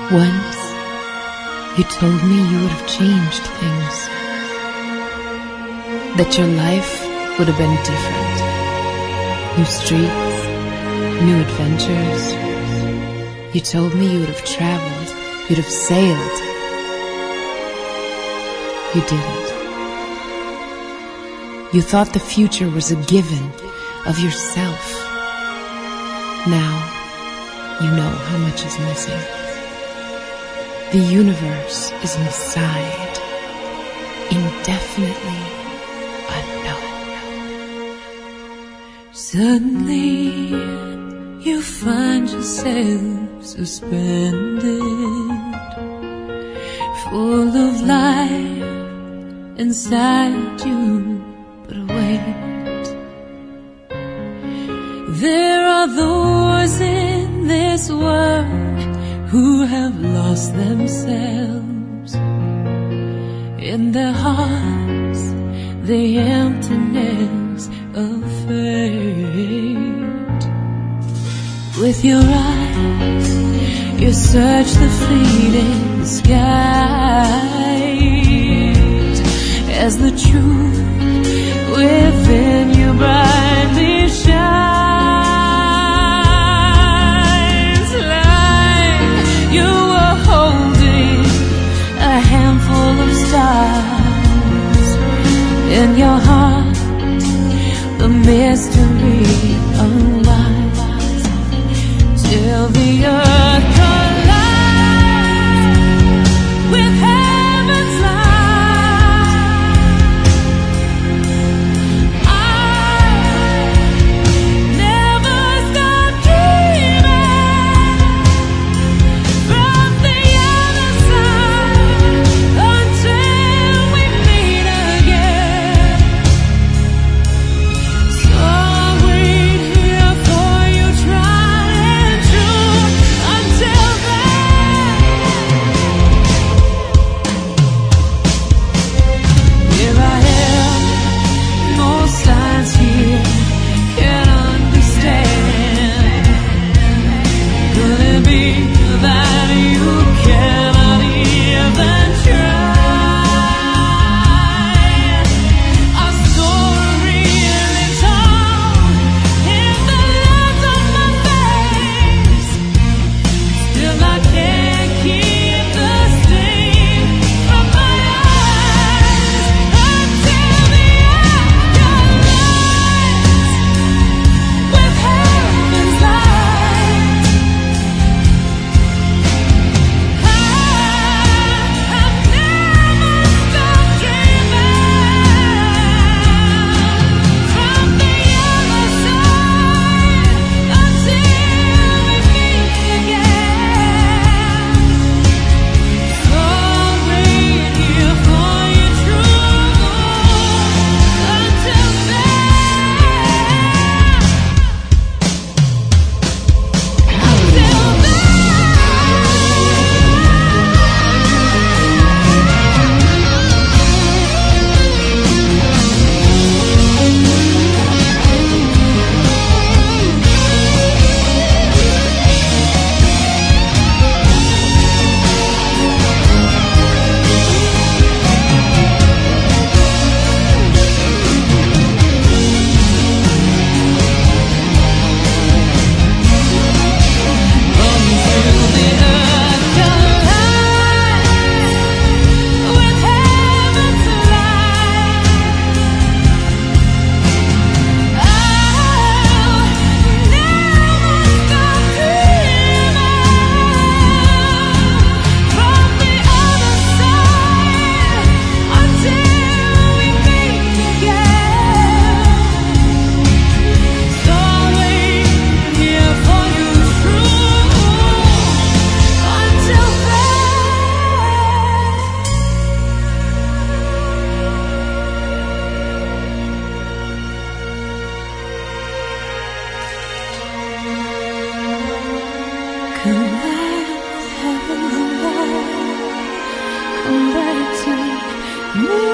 Once, you told me you would have changed things, that your life would have been different. New streets, new adventures. You told me you would have traveled, you'd have sailed. You didn't. You thought the future was a given of yourself. Now, you know how much is missing. The universe is inside, indefinitely unknown. Suddenly, you find yourself suspended, full of life inside you, but wait. There are those in this world who have lost themselves. In their hearts, the emptiness of fate. With your eyes, you search the fleeting skies, as the truth within you brightly shines. Like you were holding a handful of stars in your heart, the mystery unwinds till the earth collides with heaven's light. I never stop dreaming from the other side until we meet again. So I'll wait here for you, tried and true. Until then, here I am, no signs here, can't understand. Could it be that you cannot even try? Our story really told in the lines on my face. Still I can't keep the sting from my eyes until the afterlife with heaven's light. I've never stopped dreaming from the other side until we meet again. So I'll wait here for you, true. Until come back, heaven's light, come back to me.